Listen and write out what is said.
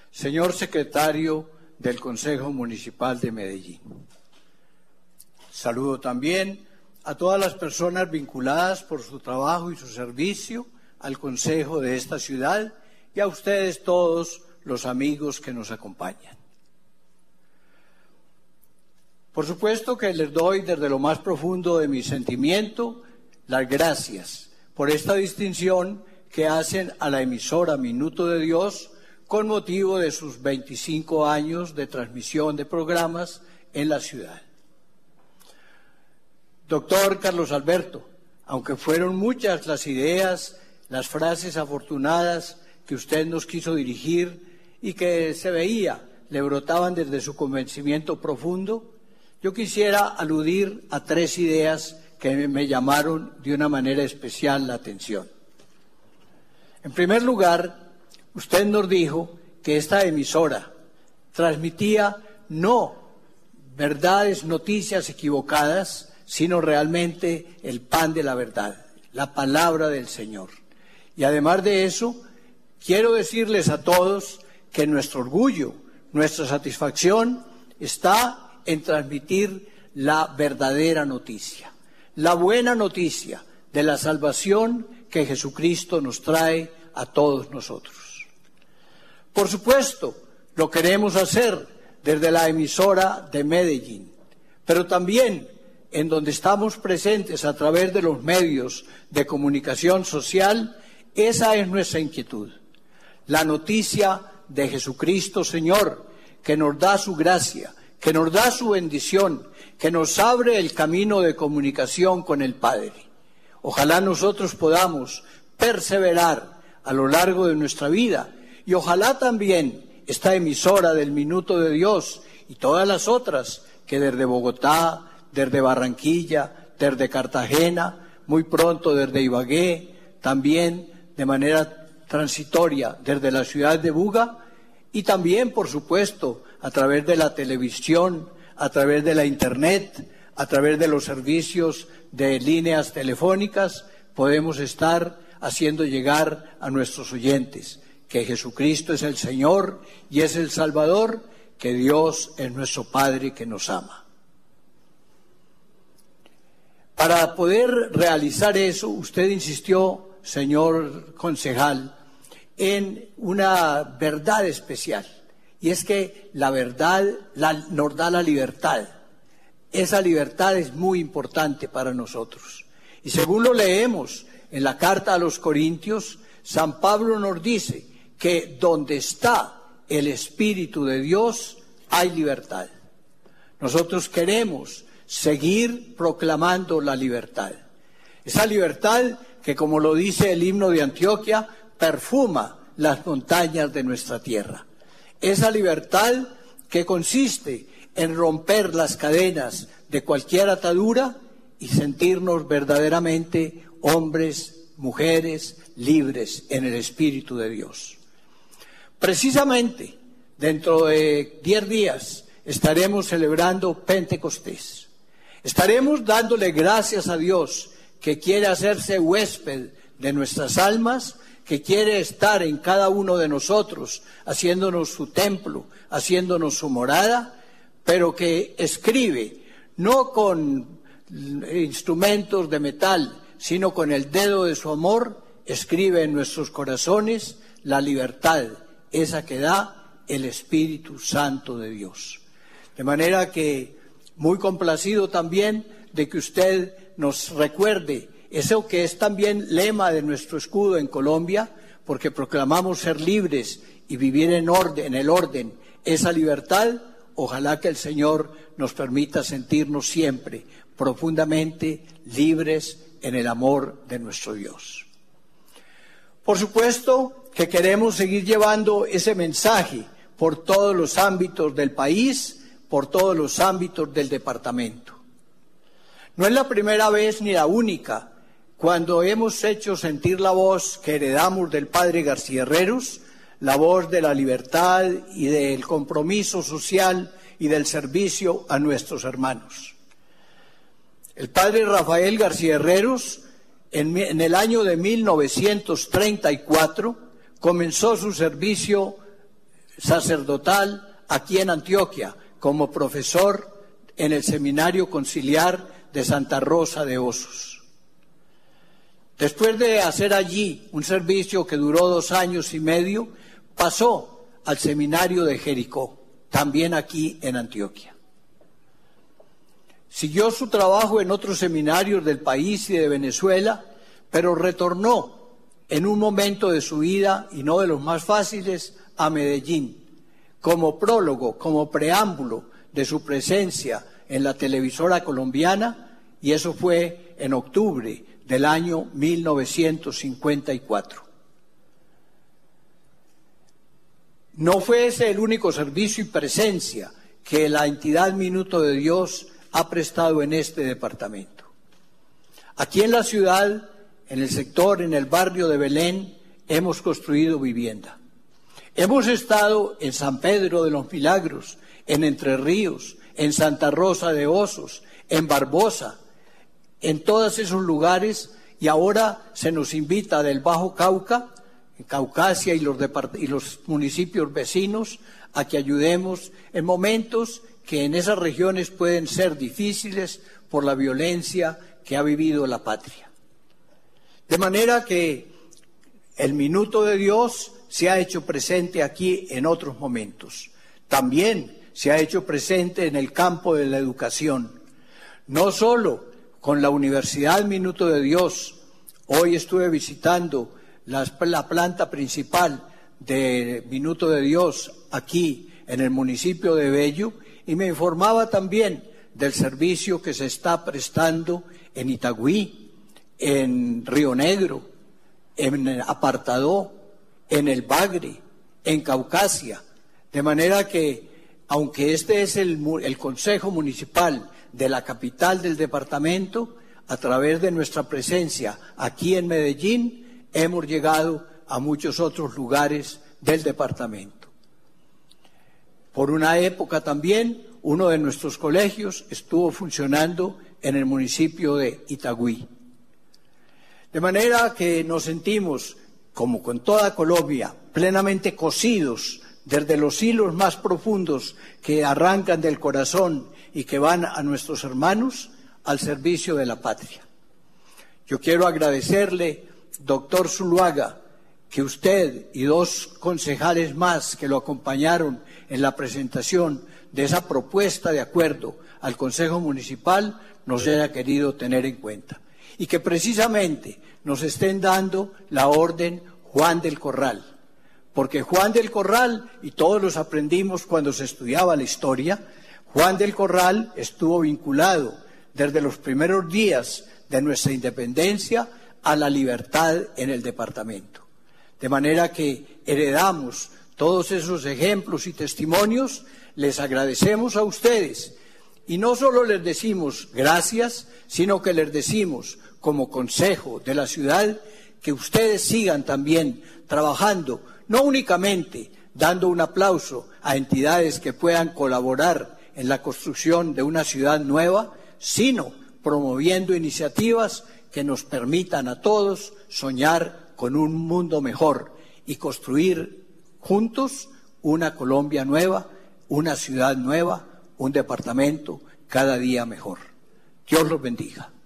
señor secretario del Consejo Municipal de Medellín. Saludo también a todas las personas vinculadas por su trabajo y su servicio al Consejo de esta ciudad y a ustedes todos los amigos que nos acompañan. Por supuesto que les doy desde lo más profundo de mi sentimiento las gracias por esta distinción que hacen a la emisora Minuto de Dios con motivo de sus 25 años de transmisión de programas en la ciudad. Doctor Carlos Alberto, aunque fueron muchas las ideas, las frases afortunadas que usted nos quiso dirigir y que se veía, le brotaban desde su convencimiento profundo, yo quisiera aludir a 3 ideas que me llamaron de una manera especial la atención. En primer lugar, usted nos dijo que esta emisora transmitía no verdades, noticias equivocadas, sino realmente el pan de la verdad, la palabra del Señor. Y además de eso, quiero decirles a todos que nuestro orgullo, nuestra satisfacción está en transmitir la verdadera noticia, la buena noticia de la salvación que Jesucristo nos trae a todos nosotros. Por supuesto, lo queremos hacer desde la emisora de Medellín, pero también en donde estamos presentes a través de los medios de comunicación social, esa es nuestra inquietud. La noticia de Jesucristo Señor, que nos da su gracia, que nos da su bendición, que nos abre el camino de comunicación con el Padre. Ojalá nosotros podamos perseverar a lo largo de nuestra vida y ojalá también esta emisora del Minuto de Dios y todas las otras que desde Bogotá, desde Barranquilla, desde Cartagena, muy pronto desde Ibagué, también de manera transitoria desde la ciudad de Buga y también, por supuesto, a través de la televisión, a través de la internet, a través de los servicios de líneas telefónicas, podemos estar haciendo llegar a nuestros oyentes que Jesucristo es el Señor y es el Salvador, que Dios es nuestro Padre que nos ama. Para poder realizar eso, usted insistió, señor concejal, en una verdad especial. Y es que la verdad nos da la libertad. Esa libertad es muy importante para nosotros. Y según lo leemos en la carta a los Corintios, San Pablo nos dice que donde está el Espíritu de Dios hay libertad. Nosotros queremos seguir proclamando la libertad. Esa libertad que, como lo dice el himno de Antioquia, perfuma las montañas de nuestra tierra. Esa libertad que consiste en romper las cadenas de cualquier atadura y sentirnos verdaderamente hombres, mujeres, libres en el Espíritu de Dios. Precisamente, dentro de 10 días estaremos celebrando Pentecostés. Estaremos dándole gracias a Dios que quiere hacerse huésped de nuestras almas, que quiere estar en cada uno de nosotros, haciéndonos su templo, haciéndonos su morada, pero que escribe, no con instrumentos de metal, sino con el dedo de su amor, escribe en nuestros corazones la libertad, esa que da el Espíritu Santo de Dios. De manera que, muy complacido también de que usted nos recuerde eso que es también lema de nuestro escudo en Colombia, porque proclamamos ser libres y vivir en el orden, esa libertad. Ojalá que el Señor nos permita sentirnos siempre profundamente libres en el amor de nuestro Dios. Por supuesto que queremos seguir llevando ese mensaje por todos los ámbitos del país, por todos los ámbitos del departamento. No es la primera vez ni la única cuando hemos hecho sentir la voz que heredamos del padre García Herreros, la voz de la libertad y del compromiso social y del servicio a nuestros hermanos. El padre Rafael García Herreros, en el año de 1934, comenzó su servicio sacerdotal aquí en Antioquia, como profesor en el Seminario Conciliar de Santa Rosa de Osos. Después de hacer allí un servicio que duró 2 años y medio, pasó al Seminario de Jericó, también aquí en Antioquia. Siguió su trabajo en otros seminarios del país y de Venezuela, pero retornó en un momento de su vida, y no de los más fáciles, a Medellín, como prólogo, como preámbulo de su presencia en la televisora colombiana, y eso fue en octubre del año 1954. No fue ese el único servicio y presencia que la entidad Minuto de Dios ha prestado en este departamento. Aquí en la ciudad, en el sector, en el barrio de Belén, hemos construido vivienda. Hemos estado en San Pedro de los Milagros, en Entre Ríos, en Santa Rosa de Osos, en Barbosa, en todos esos lugares, y ahora se nos invita del Bajo Cauca, en Caucasia y los municipios vecinos, a que ayudemos en momentos que en esas regiones pueden ser difíciles por la violencia que ha vivido la patria. De manera que el Minuto de Dios se ha hecho presente aquí en otros momentos. También se ha hecho presente en el campo de la educación, no solo con la Universidad Minuto de Dios. Hoy estuve visitando la planta principal de Minuto de Dios aquí en el municipio de Bello, y me informaba también del servicio que se está prestando en Itagüí, en Río Negro, en Apartadó, en el Bagre, en Caucasia. De manera que, aunque este es el Consejo Municipal de la capital del departamento, a través de nuestra presencia aquí en Medellín, hemos llegado a muchos otros lugares del departamento. Por una época también, uno de nuestros colegios estuvo funcionando en el municipio de Itagüí. De manera que nos sentimos, como con toda Colombia, plenamente cosidos desde los hilos más profundos que arrancan del corazón y que van a nuestros hermanos al servicio de la patria. Yo quiero agradecerle, doctor Zuluaga, que usted y 2 concejales más que lo acompañaron en la presentación de esa propuesta de acuerdo al Consejo Municipal nos haya querido tener en cuenta. Y que precisamente nos estén dando la orden Juan del Corral. Porque Juan del Corral, y todos los aprendimos cuando se estudiaba la historia, Juan del Corral estuvo vinculado desde los primeros días de nuestra independencia a la libertad en el departamento. De manera que heredamos todos esos ejemplos y testimonios, les agradecemos a ustedes. Y no solo les decimos gracias, sino que les decimos como consejo de la ciudad que ustedes sigan también trabajando, no únicamente dando un aplauso a entidades que puedan colaborar en la construcción de una ciudad nueva, sino promoviendo iniciativas que nos permitan a todos soñar con un mundo mejor y construir juntos una Colombia nueva, una ciudad nueva, un departamento cada día mejor. Dios los bendiga.